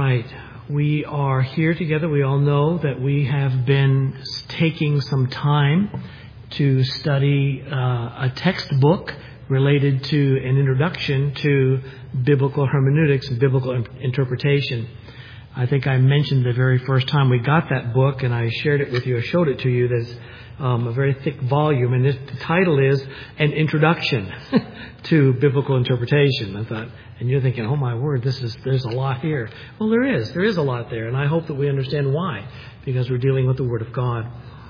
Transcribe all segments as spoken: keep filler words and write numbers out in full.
right. We are here together. We all know that we have been taking some time to study uh, a textbook related to an introduction to biblical hermeneutics and biblical interpretation. I think I mentioned the very first time we got that book, and I shared it with you, I showed it to you. There's um, a very thick volume, and this, the title is An Introduction to Biblical Interpretation. I thought, and you're thinking, oh my word, this is there's a lot here. Well, there is. There is a lot there, and I hope that we understand why, because we're dealing with the Word of God.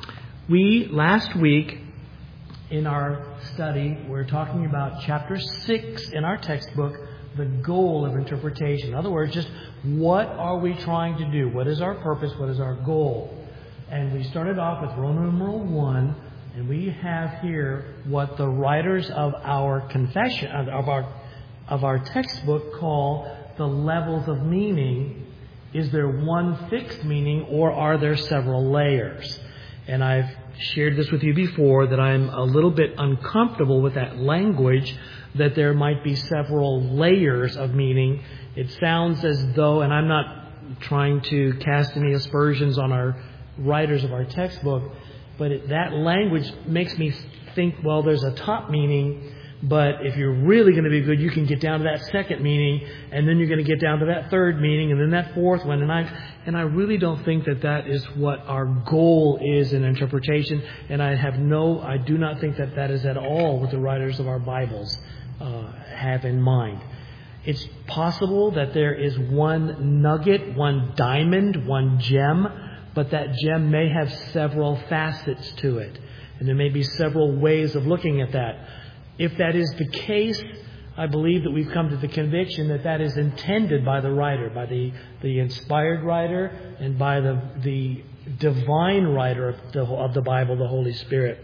We, last week, in our study, we're talking about chapter six in our textbook, the goal of interpretation. In other words, just what are we trying to do? What is our purpose? What is our goal? And we started off with Roman numeral one, and we have here what the writers of our confession, of our of our textbook call the levels of meaning. Is there one fixed meaning, or are there several layers? And I've shared this with you before, that I'm a little bit uncomfortable with that language, that there might be several layers of meaning. It sounds as though, and I'm not trying to cast any aspersions on our writers of our textbook, but it, that language makes me think, well, there's a top meaning, but if you're really going to be good, you can get down to that second meaning, and then you're going to get down to that third meaning, and then that fourth one. And I and I really don't think that that is what our goal is in interpretation. And I have no, I do not think that that is at all what the writers of our Bibles uh, have in mind. It's possible that there is one nugget, one diamond, one gem, but that gem may have several facets to it, and there may be several ways of looking at that. If that is the case, I believe that we've come to the conviction that that is intended by the writer, by the, the inspired writer, and by the, the divine writer of the, of the Bible, the Holy Spirit.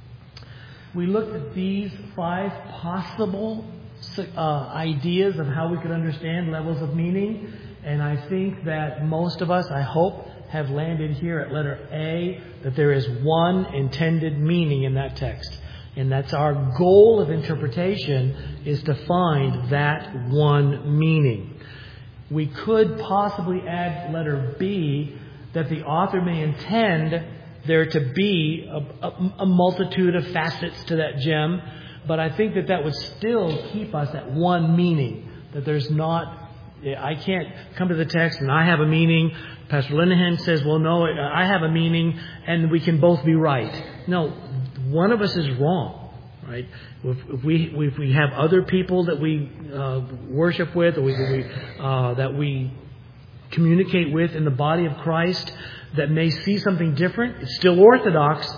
We looked at these five possible uh, ideas of how we could understand levels of meaning, and I think that most of us, I hope, have landed here at letter A, that there is one intended meaning in that text. And that's our goal of interpretation, is to find that one meaning. We could possibly add letter B, that the author may intend there to be a, a, a multitude of facets to that gem, but I think that that would still keep us at one meaning, that there's not, I can't come to the text and I have a meaning. Pastor Linehan says, well, no, I have a meaning, and we can both be right. No, one of us is wrong, right? If, if we if we have other people that we uh, worship with, or we, we uh, that we communicate with in the body of Christ, that may see something different, it's still orthodox,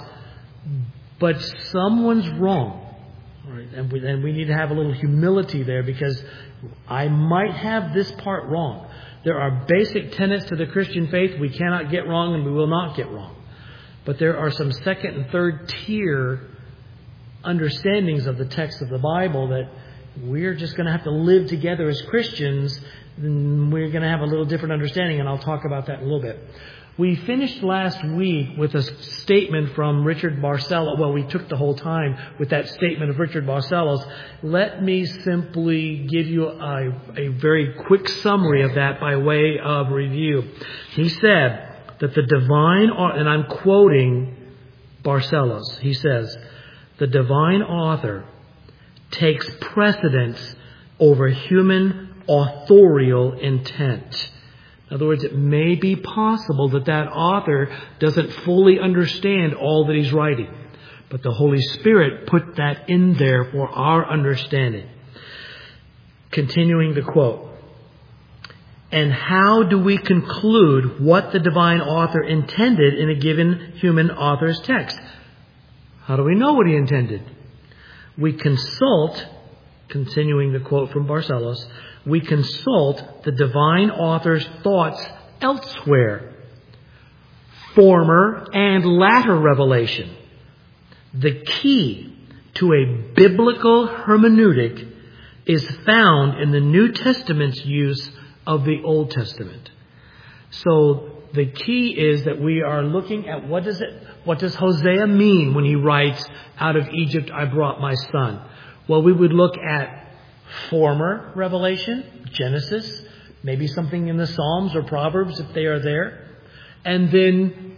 but someone's wrong, right? And we, and we need to have a little humility there, because I might have this part wrong. There are basic tenets to the Christian faith we cannot get wrong, and we will not get wrong. But there are some second and third tier understandings of the text of the Bible that we're just going to have to live together as Christians. And we're going to have a little different understanding, and I'll talk about that in a little bit. We finished last week with a statement from Richard Barcellos. Well, we took the whole time with that statement of Richard Barcellos. Let me simply give you a, a very quick summary of that by way of review. He said that the divine, and I'm quoting Barcellos, he says, the divine author takes precedence over human authorial intent. In other words, it may be possible that that author doesn't fully understand all that he's writing, but the Holy Spirit put that in there for our understanding. Continuing the quote. And how do we conclude what the divine author intended in a given human author's text? How do we know what he intended? We consult, continuing the quote from Barcellos, we consult the divine author's thoughts elsewhere, former and latter revelation. The key to a biblical hermeneutic is found in the New Testament's use of the Old Testament. So the key is that we are looking at what does it, what does Hosea mean when he writes, out of Egypt I brought my son? Well, we would look at former revelation, Genesis, maybe something in the Psalms or Proverbs if they are there, and then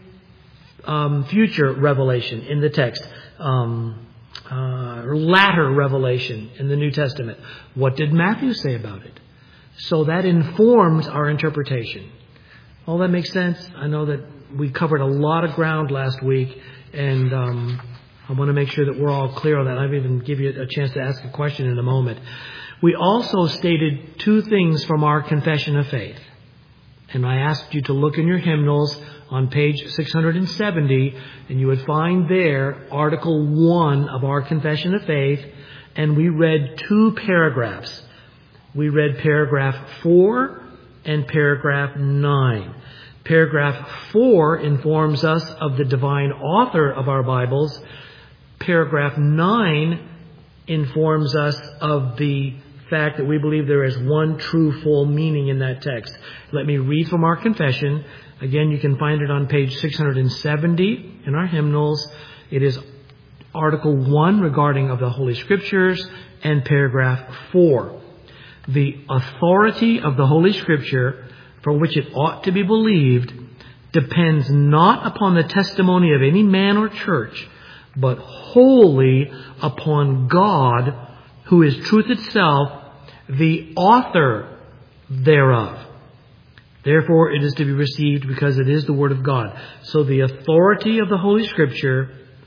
um, future revelation in the text, um, uh, latter revelation in the New Testament. What did Matthew say about it? So that informs our interpretation. All that makes sense? I know that we covered a lot of ground last week, and um, I want to make sure that we're all clear on that. I'll even give you a chance to ask a question in a moment. We also stated two things from our confession of faith. And I asked you to look in your hymnals on page six hundred seventy, and you would find there Article one of our confession of faith, and we read two paragraphs. We read paragraph four and paragraph nine. Paragraph four informs us of the divine author of our Bibles. Paragraph nine informs us of the fact that we believe there is one true full meaning in that text. Let me read from our confession. Again, you can find it on page six hundred seventy in our hymnals. It is Article one regarding of the Holy Scriptures and paragraph four. The authority of the Holy Scripture, for which it ought to be believed, depends not upon the testimony of any man or church, but wholly upon God, who is truth itself, the author thereof. Therefore, it is to be received because it is the Word of God. So the authority of the Holy Scripture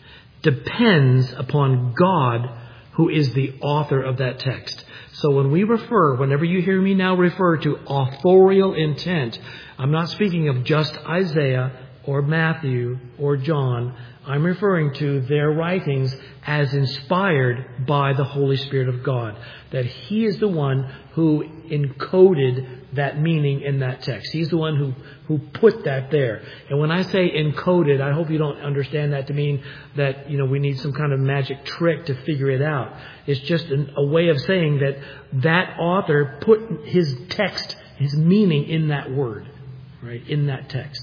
depends upon God, who is the author of that text. So when we refer, whenever you hear me now refer to authorial intent, I'm not speaking of just Isaiah or Matthew or John. I'm referring to their writings as inspired by the Holy Spirit of God. That He is the one who encoded that meaning in that text. He's the one who, who put that there. And when I say encoded, I hope you don't understand that to mean that, you know, we need some kind of magic trick to figure it out. It's just an, a way of saying that that author put his text, his meaning in that word, right, in that text.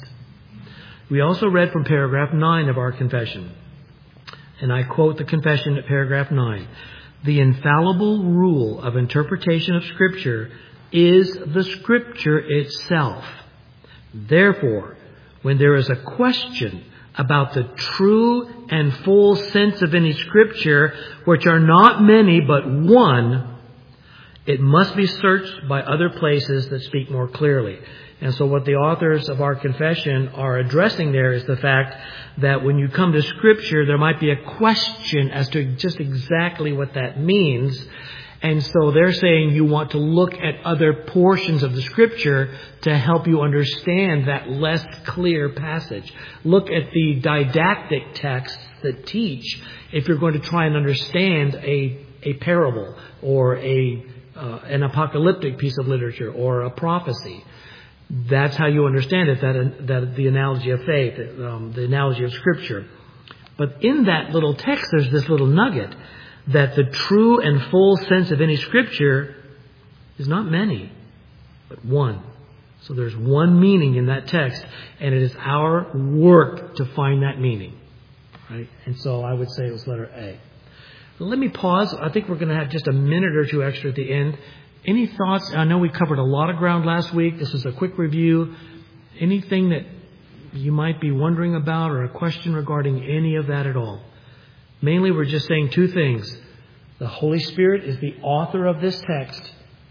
We also read from paragraph nine of our confession. And I quote the confession at paragraph nine. The infallible rule of interpretation of Scripture is the Scripture itself. Therefore, when there is a question about the true and full sense of any Scripture, which are not many but one, it must be searched by other places that speak more clearly. And so what the authors of our confession are addressing there is the fact that when you come to Scripture, there might be a question as to just exactly what that means. And so they're saying you want to look at other portions of the Scripture to help you understand that less clear passage. Look at the didactic texts that teach if you're going to try and understand a, a parable or a uh, an apocalyptic piece of literature or a prophecy. That's how you understand it, that, that the analogy of faith, um, the analogy of Scripture. But in that little text, there's this little nugget that the true and full sense of any Scripture is not many, but one. So there's one meaning in that text, and it is our work to find that meaning. Right? And so I would say it was letter A. Let me pause. I think we're going to have just a minute or two extra at the end. Any thoughts? I know we covered a lot of ground last week. This is a quick review. Anything that you might be wondering about or a question regarding any of that at all? Mainly, we're just saying two things. The Holy Spirit is the author of this text,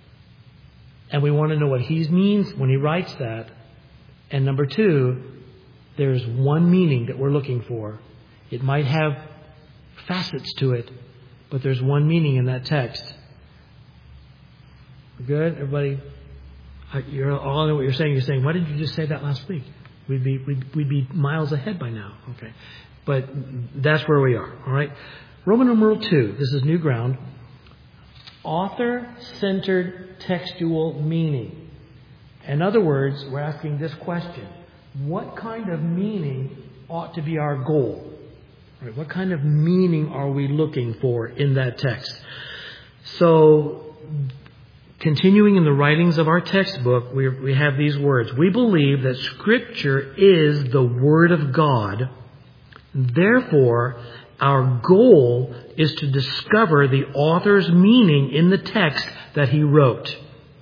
and we want to know what He means when He writes that. And number two, there's one meaning that we're looking for. It might have facets to it, but there's one meaning in that text. Good? Everybody, you're all know what you're saying. You're saying, why did you just say that last week? We'd be, we'd, we'd be miles ahead by now. Okay. But that's where we are. All right. Roman numeral two. This is new ground. Author-centered textual meaning. In other words, we're asking this question. What kind of meaning ought to be our goal? Right? What kind of meaning are we looking for in that text? So, continuing in the writings of our textbook, we, we have these words. We believe that Scripture is the Word of God. Therefore, our goal is to discover the author's meaning in the text that he wrote.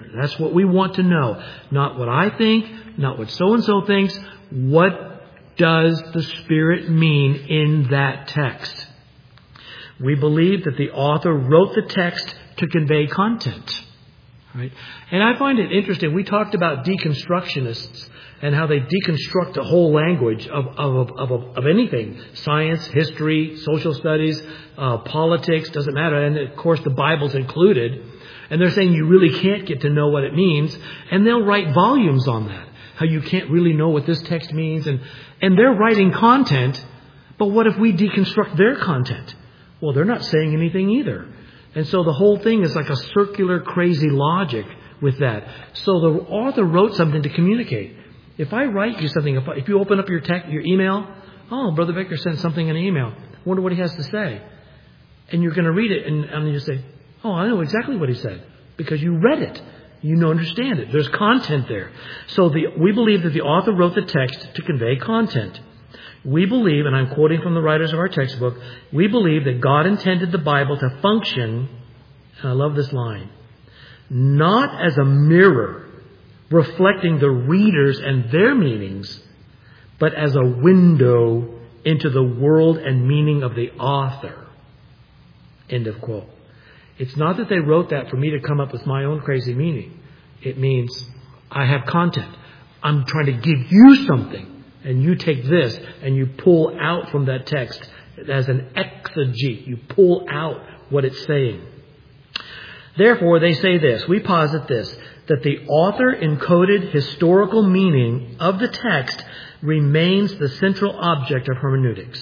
That's what we want to know. Not what I think, not what so-and-so thinks. What does the Spirit mean in that text? We believe that the author wrote the text to convey content. Right? And I find it interesting. We talked about deconstructionists and how they deconstruct the whole language of, of, of, of, of anything. Science, history, social studies, uh, politics, doesn't matter. And of course the Bible's included. And they're saying you really can't get to know what it means. And they'll write volumes on that. How you can't really know what this text means. And, and they're writing content. But what if we deconstruct their content? Well, they're not saying anything either. And so the whole thing is like a circular, crazy logic with that. So the author wrote something to communicate. If I write you something, if, I, if you open up your tech, your email, oh, Brother Baker sent something in an email. I wonder what he has to say. And you're going to read it and, and you say, oh, I know exactly what he said. Because you read it. You know, understand it. There's content there. So the, we believe that the author wrote the text to convey content. We believe, and I'm quoting from the writers of our textbook, we believe that God intended the Bible to function, and I love this line, not as a mirror reflecting the readers and their meanings, but as a window into the world and meaning of the author. End of quote. It's not that they wrote that for me to come up with my own crazy meaning. It means I have content. I'm trying to give you something. And you take this and you pull out from that text as an exegete. You pull out what it's saying. Therefore, they say this. We posit this. That the author encoded historical meaning of the text remains the central object of hermeneutics.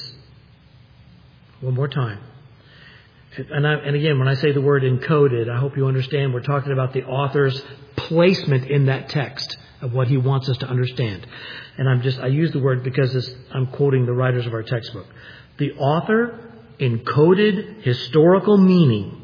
One more time. And, I, and again, when I say the word encoded, I hope you understand we're talking about the author's placement in that text of what he wants us to understand. And I'm just, I use the word because it's, I'm quoting the writers of our textbook. The author encoded historical meaning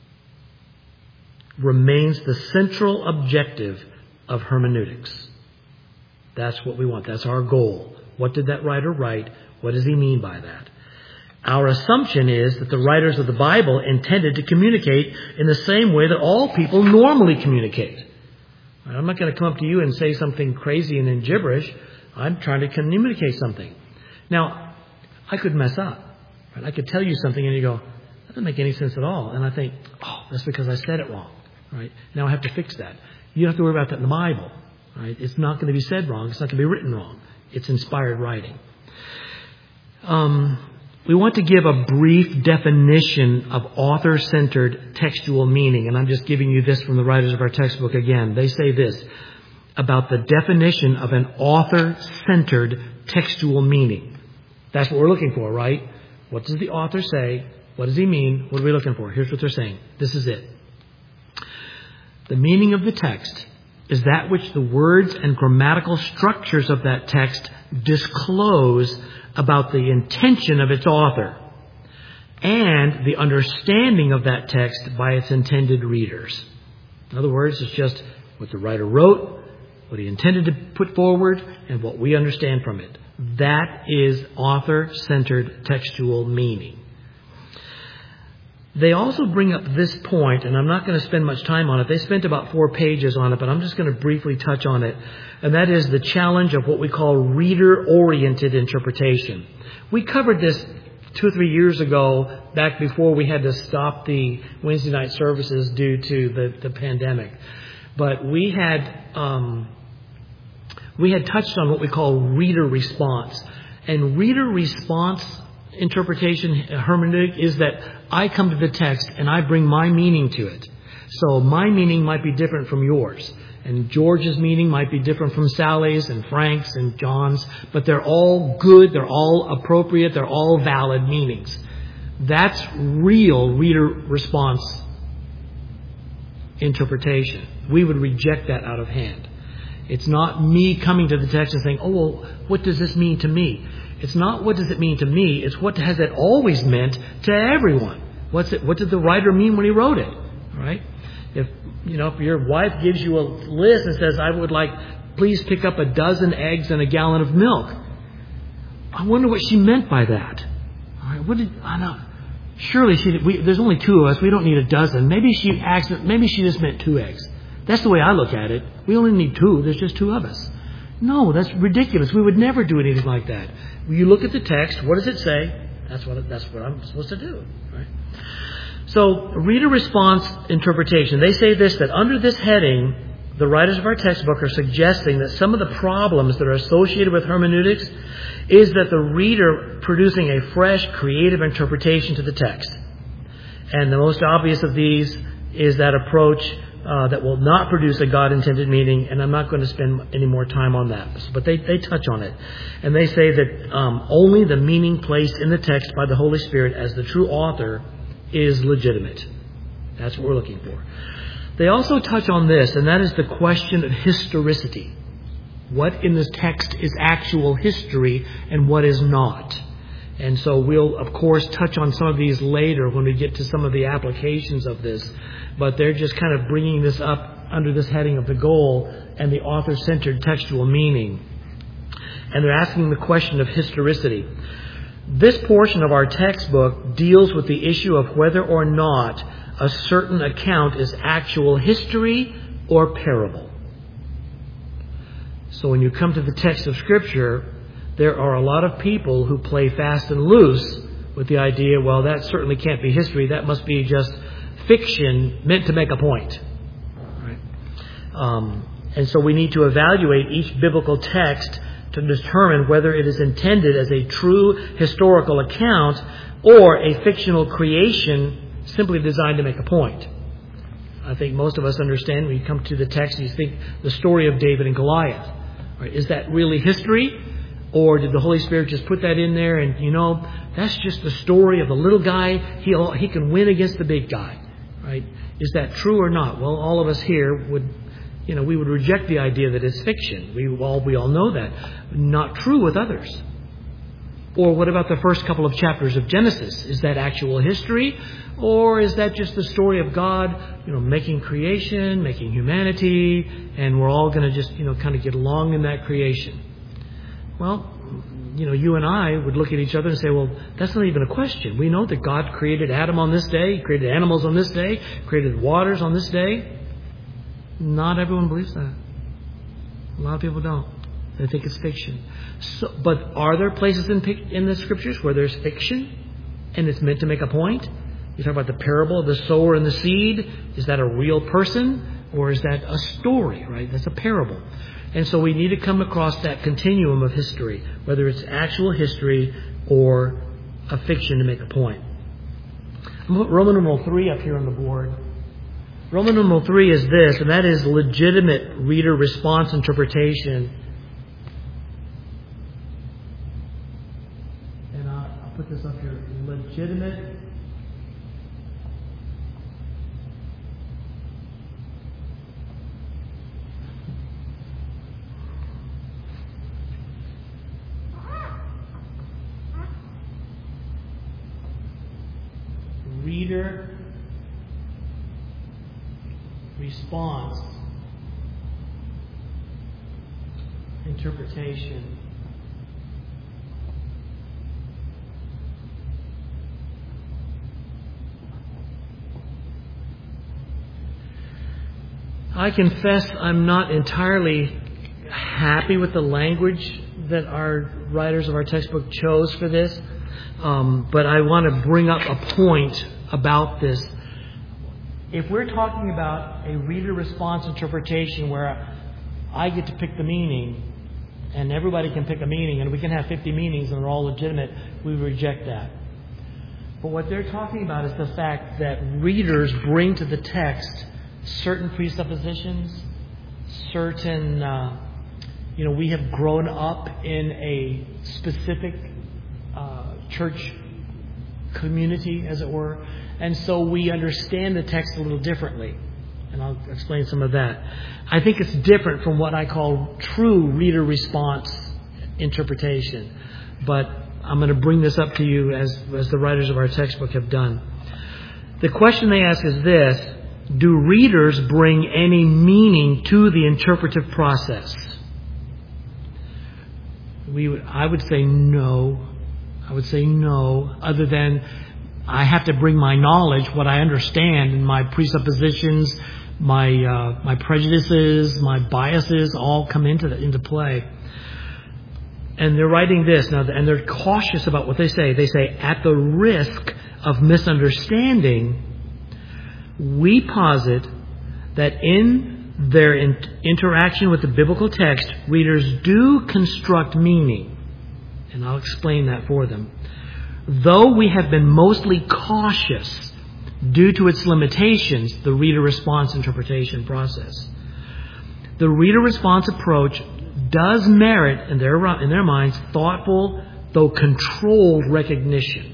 remains the central objective of hermeneutics. That's what we want. That's our goal. What did that writer write? What does he mean by that? Our assumption is that the writers of the Bible intended to communicate in the same way that all people normally communicate. I'm not going to come up to you and say something crazy and in gibberish. I'm trying to communicate something. Now, I could mess up. Right? I could tell you something and you go, that doesn't make any sense at all. And I think, oh, that's because I said it wrong. Right? Now I have to fix that. You don't have to worry about that in the Bible. Right? It's not going to be said wrong. It's not going to be written wrong. It's inspired writing. Um, we want to give a brief definition of author-centered textual meaning. And I'm just giving you this from the writers of our textbook again. They say this about the definition of an author-centered textual meaning. That's what we're looking for, right? What does the author say? What does he mean? What are we looking for? Here's what they're saying. This is it. The meaning of the text is that which the words and grammatical structures of that text disclose about the intention of its author and the understanding of that text by its intended readers. In other words, it's just what the writer wrote, what he intended to put forward, and what we understand from it. That is author-centered textual meaning. They also bring up this point, and I'm not going to spend much time on it. They spent about four pages on it, but I'm just going to briefly touch on it. And that is the challenge of what we call reader-oriented interpretation. We covered this two or three years ago, back before we had to stop the Wednesday night services due to the, the pandemic. But we had um, we had touched on what we call reader response. And reader response interpretation, hermeneutic, is that I come to the text and I bring my meaning to it. So my meaning might be different from yours. And George's meaning might be different from Sally's and Frank's and John's. But they're all good. They're all appropriate. They're all valid meanings. That's real reader response interpretation. We would reject that out of hand. It's not me coming to the text and saying, oh, well, what does this mean to me? It's not what does it mean to me. It's what has it always meant to everyone. What's it? What did the writer mean when he wrote it? All right? If you know, if your wife gives you a list and says, I would like, please pick up a dozen eggs and a gallon of milk. I wonder what she meant by that. All right? What did I know? Surely she. We, there's only two of us. We don't need a dozen. Maybe she accident. Maybe she just meant two eggs. That's the way I look at it. We only need two. There's just two of us. No, that's ridiculous. We would never do anything like that. You look at the text. What does it say? That's what that's what I'm supposed to do, right? So, reader response interpretation. They say this, that under this heading, the writers of our textbook are suggesting that some of the problems that are associated with hermeneutics is that the reader producing a fresh, creative interpretation to the text. And the most obvious of these is that approach uh, that will not produce a God-intended meaning, and I'm not going to spend any more time on that. But they, they touch on it. And they say that um, only the meaning placed in the text by the Holy Spirit as the true author is legitimate. That's what we're looking for. They also touch on this, and that is the question of historicity. What in this text is actual history and what is not? And so we'll, of course, touch on some of these later when we get to some of the applications of this. But they're just kind of bringing this up under this heading of the goal and the author-centered textual meaning. And they're asking the question of historicity. This portion of our textbook deals with the issue of whether or not a certain account is actual history or parable. So when you come to the text of Scripture, there are a lot of people who play fast and loose with the idea, well, that certainly can't be history. That must be just fiction meant to make a point. Right? Um, and so we need to evaluate each biblical text to determine whether it is intended as a true historical account or a fictional creation simply designed to make a point. I think most of us understand when you come to the text, you think the story of David and Goliath. Right? Is that really history? Or did the Holy Spirit just put that in there and, you know, that's just the story of the little guy. He'll, he can win against the big guy. Right? Is that true or not? Well, all of us here would, you know, we would reject the idea that it's fiction. We all, we all know that. Not true with others. Or what about the first couple of chapters of Genesis? Is that actual history? Or is that just the story of God, you know, making creation, making humanity, and we're all going to just, you know, kind of get along in that creation? Well, you know, you and I would look at each other and say, well, that's not even a question. We know that God created Adam on this day, He created animals on this day, created waters on this day. Not everyone believes that. A lot of people don't. They think it's fiction. So, but are there places in, in the Scriptures where there's fiction and it's meant to make a point? You talk about the parable of the sower and the seed. Is that a real person or is that a story, right? That's a parable. And so we need to come across that continuum of history, whether it's actual history or a fiction to make a point. I'm going to put Roman numeral three up here on the board. Roman numeral three is this, and that is legitimate reader response interpretation. And I'll, I'll put this up here. Legitimate reader response interpretation. I confess I'm not entirely happy with the language that our writers of our textbook chose for this. Um, but I want to bring up a point about this. If we're talking about a reader response interpretation where I get to pick the meaning and everybody can pick a meaning and we can have fifty meanings and they're all legitimate, we reject that. But what they're talking about is the fact that readers bring to the text certain presuppositions, certain, uh, you know, we have grown up in a specific uh, church community, as it were, and so we understand the text a little differently. And I'll explain some of that. I think it's different from what I call true reader response interpretation. But I'm going to bring this up to you as, as the writers of our textbook have done. The question they ask is this: do readers bring any meaning to the interpretive process? We would, I would say no. I would say no, other than I have to bring my knowledge, what I understand, and my presuppositions, my uh, my prejudices, my biases all come into the, into play. And they're writing this now, and they're cautious about what they say. They say, at the risk of misunderstanding, we posit that in their in- interaction with the biblical text, readers do construct meaning. And I'll explain that for them. Though we have been mostly cautious due to its limitations, the reader response interpretation process. The reader response approach does merit, in their, in their minds, thoughtful, though controlled recognition.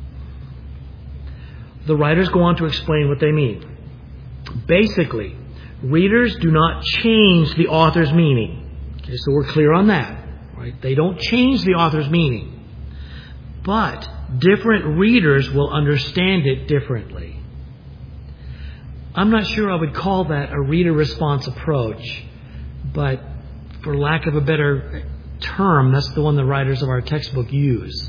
The writers go on to explain what they mean. Basically, readers do not change the author's meaning. Okay, so we're clear on that. Right? They don't change the author's meaning. But different readers will understand it differently. I'm not sure I would call that a reader response approach, but for lack of a better term, that's the one the writers of our textbook use.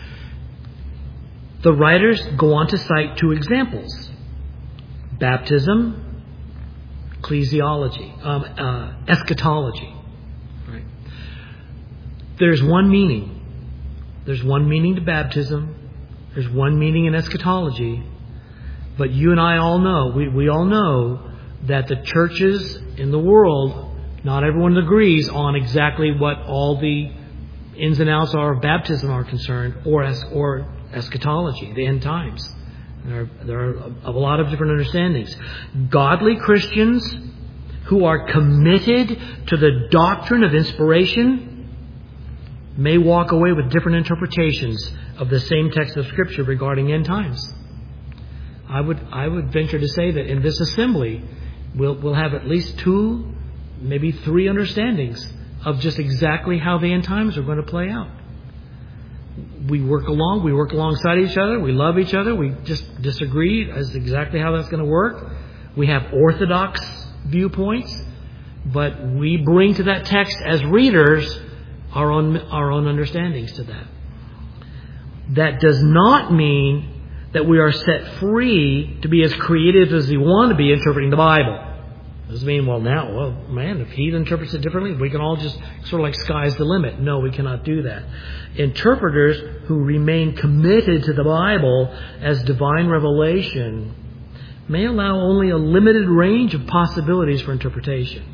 The writers go on to cite two examples: baptism, ecclesiology, um, uh, eschatology. Right? There's one meaning. There's one meaning to baptism. There's one meaning in eschatology. But you and I all know, we, we all know that the churches in the world, not everyone agrees on exactly what all the ins and outs are of baptism are concerned, or es, or eschatology, the end times. There are, there are a, a lot of different understandings. Godly Christians who are committed to the doctrine of inspiration may walk away with different interpretations of the same text of Scripture regarding end times. I would I would venture to say that in this assembly, we'll we'll have at least two, maybe three understandings of just exactly how the end times are going to play out. We work along, we work alongside each other, we love each other, we just disagree as exactly how that's going to work. We have orthodox viewpoints, but we bring to that text as readers our own our own understandings to that. That does not mean that we are set free to be as creative as we want to be interpreting the Bible. It doesn't mean, well, now, well, man, if he interprets it differently, we can all just sort of like sky's the limit. No, we cannot do that. Interpreters who remain committed to the Bible as divine revelation may allow only a limited range of possibilities for interpretation.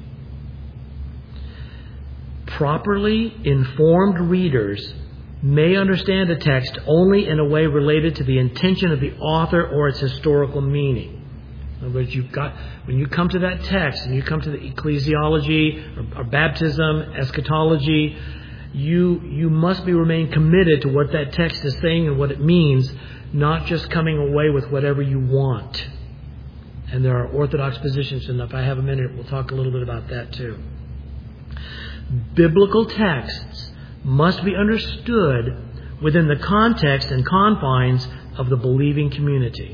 Properly informed readers may understand a text only in a way related to the intention of the author or its historical meaning. In other words, you've got, when you come to that text and you come to the ecclesiology or, or baptism, eschatology, you you must be remain committed to what that text is saying and what it means, not just coming away with whatever you want. And there are orthodox positions, and if I have a minute, we'll talk a little bit about that too. Biblical texts must be understood within the context and confines of the believing community.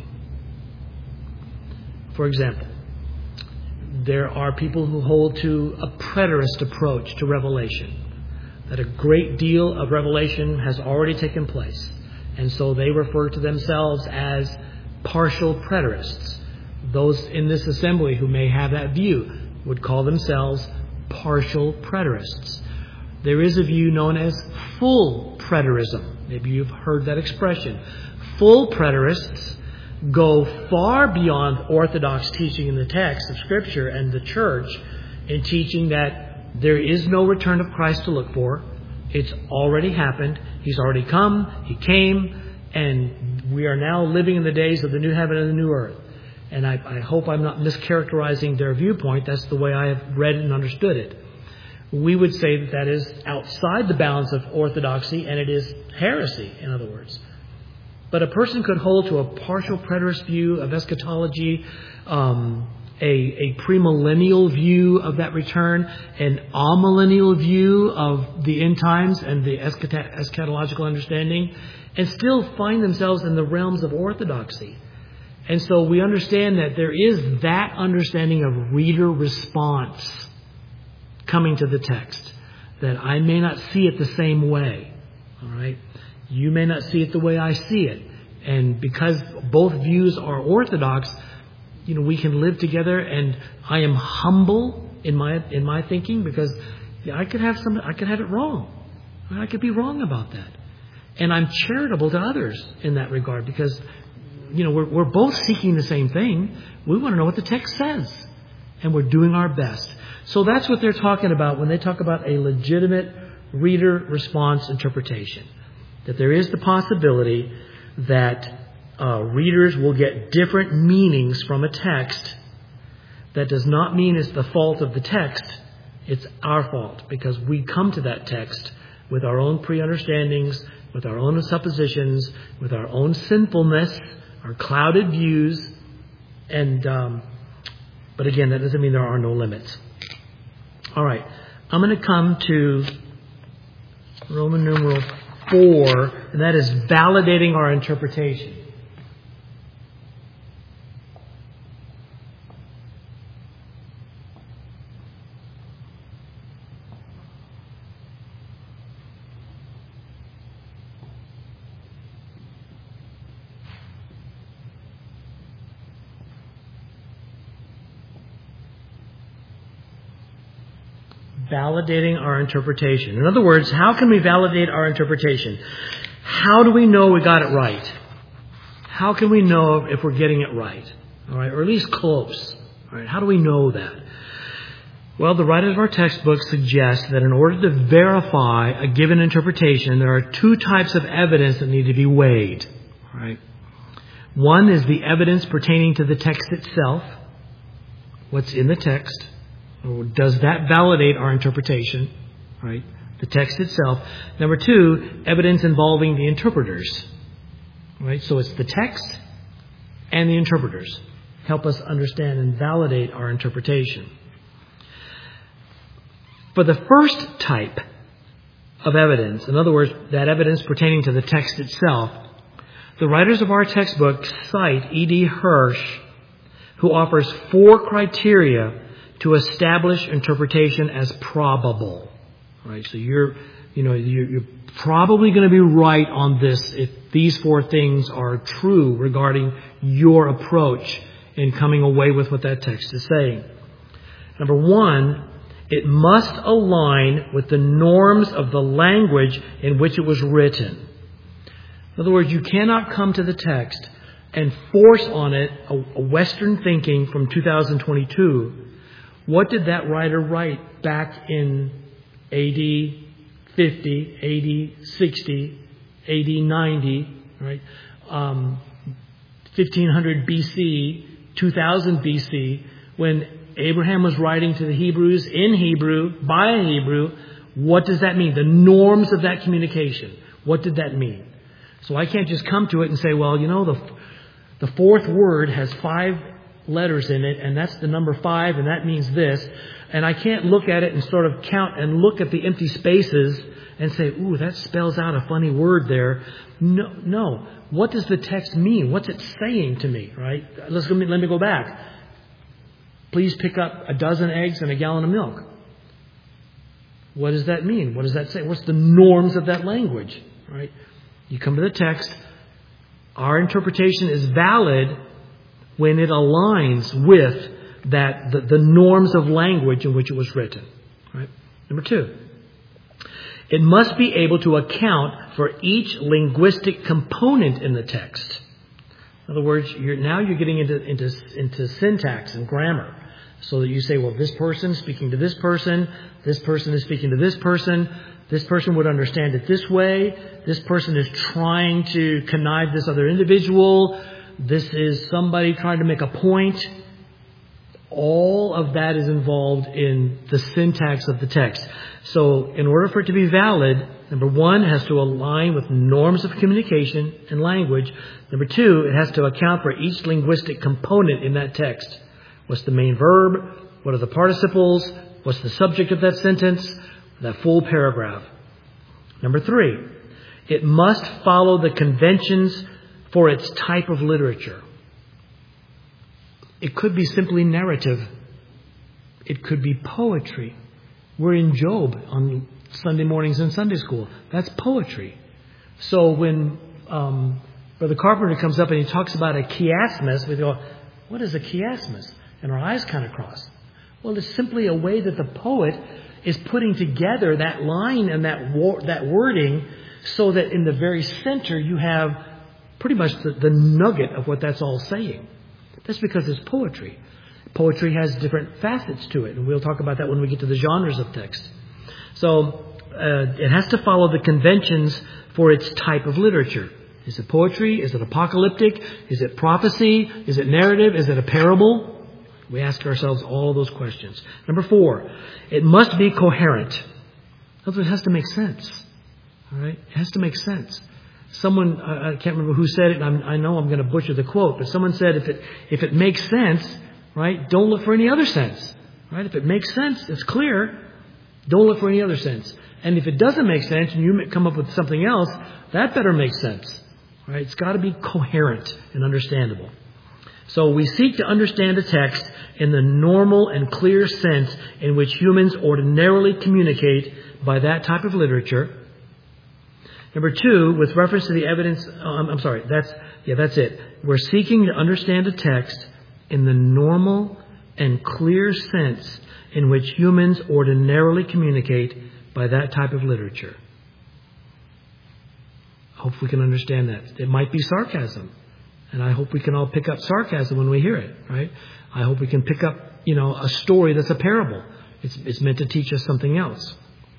For example, there are people who hold to a preterist approach to revelation, that a great deal of revelation has already taken place, and so they refer to themselves as partial preterists. Those in this assembly who may have that view would call themselves partial preterists. There is a view known as full preterism. Maybe you've heard that expression. Full preterists go far beyond orthodox teaching in the text of Scripture and the church in teaching that there is no return of Christ to look for. It's already happened. He's already come. He came. And we are now living in the days of the new heaven and the new earth. And I, I hope I'm not mischaracterizing their viewpoint. That's the way I have read and understood it. We would say that that is outside the bounds of orthodoxy, and it is heresy, in other words. But a person could hold to a partial preterist view of eschatology, um, a, a premillennial view of that return, an amillennial view of the end times and the eschat- eschatological understanding, and still find themselves in the realms of orthodoxy. And so we understand that there is that understanding of reader response coming to the text, that I may not see it the same way. All right? You may not see it the way I see it. And because both views are orthodox, you know, we can live together, and I am humble in my in my thinking because yeah, I could have some I could have it wrong. I could be wrong about that. And I'm charitable to others in that regard because, you know, we're we're both seeking the same thing. We want to know what the text says, and we're doing our best. So that's what they're talking about when they talk about a legitimate reader response interpretation. That there is the possibility that uh, readers will get different meanings from a text. That does not mean it's the fault of the text. It's our fault because we come to that text with our own pre-understandings, with our own suppositions, with our own sinfulness, our clouded views. And um, but again, that doesn't mean there are no limits. All right, I'm going to come to Roman numeral four, and that is validating our interpretation. Validating our interpretation. In other words, how can we validate our interpretation? How do we know we got it right? How can we know if we're getting it right? All right, or at least close. All right, how do we know that? Well, the writers of our textbook suggest that in order to verify a given interpretation, there are two types of evidence that need to be weighed. All right. One is the evidence pertaining to the text itself. What's in the text? Does that validate our interpretation? Right? The text itself. Number two, evidence involving the interpreters. Right? So it's the text and the interpreters help us understand and validate our interpretation. For the first type of evidence, in other words, that evidence pertaining to the text itself, the writers of our textbook cite E D Hirsch, who offers four criteria to establish interpretation as probable. Right? So you're, you know, you're, you're probably going to be right on this if these four things are true regarding your approach in coming away with what that text is saying. Number one, it must align with the norms of the language in which it was written. In other words, you cannot come to the text and force on it a, a Western thinking from two thousand twenty-two. What did that writer write back in A D fifty, A D sixty, A D ninety, right? Um, fifteen hundred B C, two thousand B C, when Abraham was writing to the Hebrews in Hebrew, by a Hebrew? What does that mean? The norms of that communication. What did that mean? So I can't just come to it and say, well, you know, the the fourth word has five letters in it, and that's the number five, and that means this. And I can't look at it and sort of count and look at the empty spaces and say, ooh, that spells out a funny word there. No, no. What does the text mean? What's it saying to me, right? Let's go, let me go back. Please pick up a dozen eggs and a gallon of milk. What does that mean? What does that say? What's the norms of that language, right? You come to the text. Our interpretation is valid when it aligns with that the, the norms of language in which it was written. Right? Number two, it must be able to account for each linguistic component in the text. In other words, you're, now you're getting into, into, into syntax and grammar. So that you say, well, this person is speaking to this person, this person is speaking to this person, this person would understand it this way, this person is trying to connive this other individual, this is somebody trying to make a point. All of that is involved in the syntax of the text. So in order for it to be valid, number one, it has to align with norms of communication and language. Number two, it has to account for each linguistic component in that text. What's the main verb? What are the participles? What's the subject of that sentence? That full paragraph. Number three, it must follow the conventions for its type of literature. It could be simply narrative. It could be poetry. We're in Job on Sunday mornings in Sunday school. That's poetry. So when um, Brother Carpenter comes up and he talks about a chiasmus, we go, what is a chiasmus? And our eyes kind of cross. Well, it's simply a way that the poet is putting together that line and that wo- that wording so that in the very center you have pretty much the, the nugget of what that's all saying. That's because it's poetry. Poetry has different facets to it, and we'll talk about that when we get to the genres of text. So uh, it has to follow the conventions for its type of literature. Is it poetry? Is it apocalyptic? Is it prophecy? Is it narrative? Is it a parable? We ask ourselves all those questions. Number four, it must be coherent. In other words, it has to make sense. All right? It has to make sense. Someone, I can't remember who said it, and I'm, I know I'm going to butcher the quote, but someone said if it if it makes sense, right, don't look for any other sense. Right? If it makes sense, it's clear, don't look for any other sense. And if it doesn't make sense and you come up with something else, that better make sense. Right? It's got to be coherent and understandable. So we seek to understand a text in the normal and clear sense in which humans ordinarily communicate by that type of literature. Number two, with reference to the evidence, um, I'm sorry, that's, yeah, that's it. We're seeking to understand a text in the normal and clear sense in which humans ordinarily communicate by that type of literature. I hope we can understand that. It might be sarcasm. And I hope we can all pick up sarcasm when we hear it, right? I hope we can pick up, you know, a story that's a parable. It's, it's meant to teach us something else.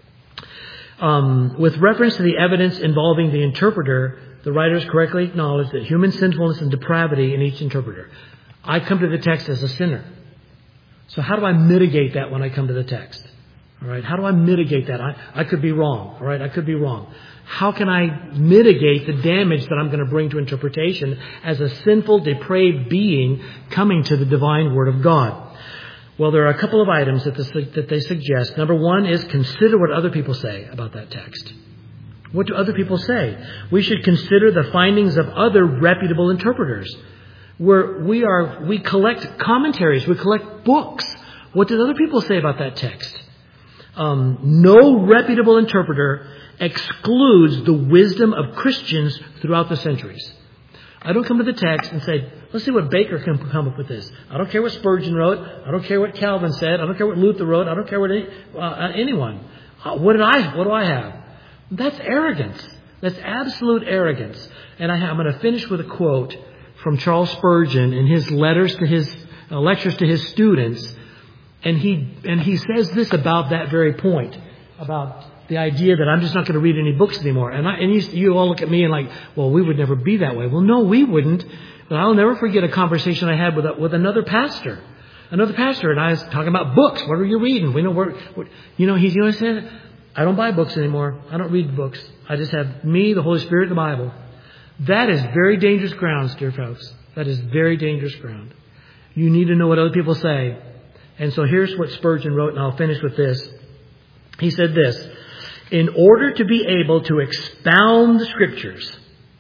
Um, with reference to the evidence involving the interpreter, the writers correctly acknowledge that human sinfulness and depravity in each interpreter. I come to the text as a sinner. So how do I mitigate that when I come to the text? All right, how do I mitigate that? I, I could be wrong. All right, I could be wrong. How can I mitigate the damage that I'm going to bring to interpretation as a sinful, depraved being coming to the divine Word of God? Well, there are a couple of items that, this, that they suggest. Number one is consider what other people say about that text. What do other people say? We should consider the findings of other reputable interpreters. Where we are, we collect commentaries, we collect books. What did other people say about that text? Um, no reputable interpreter excludes the wisdom of Christians throughout the centuries. I don't come to the text and say, let's see what Baker can come up with this. I don't care what Spurgeon wrote. I don't care what Calvin said. I don't care what Luther wrote. I don't care what any, uh, anyone. Uh, what did I? What do I have? That's arrogance. That's absolute arrogance. And I have, I'm going to finish with a quote from Charles Spurgeon in his letters to his uh, lectures to his students, and he and he says this about that very point, about the idea that I'm just not going to read any books anymore. And, I, and you, you all look at me and like, well, we would never be that way. Well, no, we wouldn't. But I'll never forget a conversation I had with a, with another pastor. Another pastor, and I was talking about books. What are you reading? We know where, what, you know, he's, you know what I said? I don't buy books anymore. I don't read books. I just have me, the Holy Spirit, and the Bible. That is very dangerous ground, dear folks. That is very dangerous ground. You need to know what other people say. And so here's what Spurgeon wrote, and I'll finish with this. He said this: in order to be able to expound the Scriptures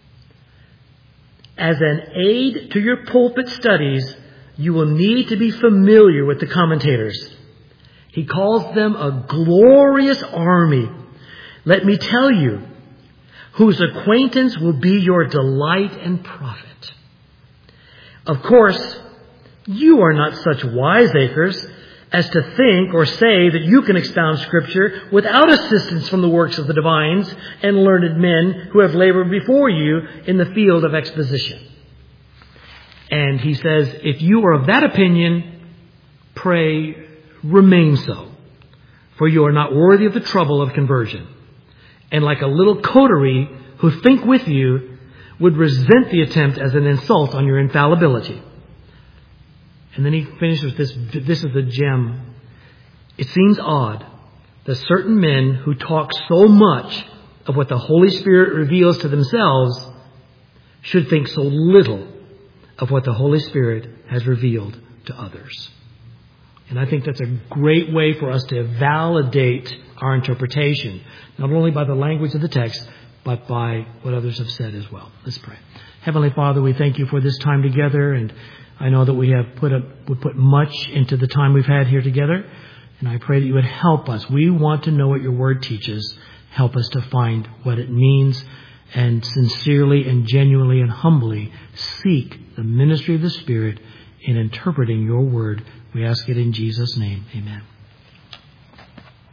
as an aid to your pulpit studies, you will need to be familiar with the commentators. He calls them a glorious army. Let me tell you, whose acquaintance will be your delight and profit. Of course, you are not such wiseacres as to think or say that you can expound Scripture without assistance from the works of the divines and learned men who have labored before you in the field of exposition. And he says, if you are of that opinion, pray remain so, for you are not worthy of the trouble of conversion. And like a little coterie who think with you would resent the attempt as an insult on your infallibility. And then he finishes with this. This is the gem. It seems odd that certain men who talk so much of what the Holy Spirit reveals to themselves should think so little of what the Holy Spirit has revealed to others. And I think that's a great way for us to validate our interpretation, not only by the language of the text, but by what others have said as well. Let's pray. Heavenly Father, we thank you for this time together, and I know that we have put a, we put much into the time we've had here together, and I pray that you would help us. We want to know what your word teaches. Help us to find what it means, and sincerely and genuinely and humbly seek the ministry of the Spirit in interpreting your word. We ask it in Jesus' name. Amen.